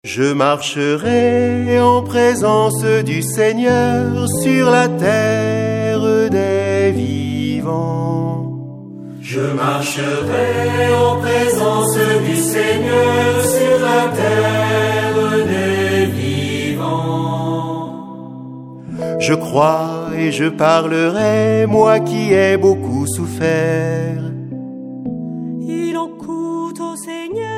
Je marcherai en présence du Seigneur sur la terre des vivants. Je marcherai en présence du Seigneur sur la terre des vivants. Je crois et je parlerai, moi qui ai beaucoup souffert. Il en coûte au Seigneur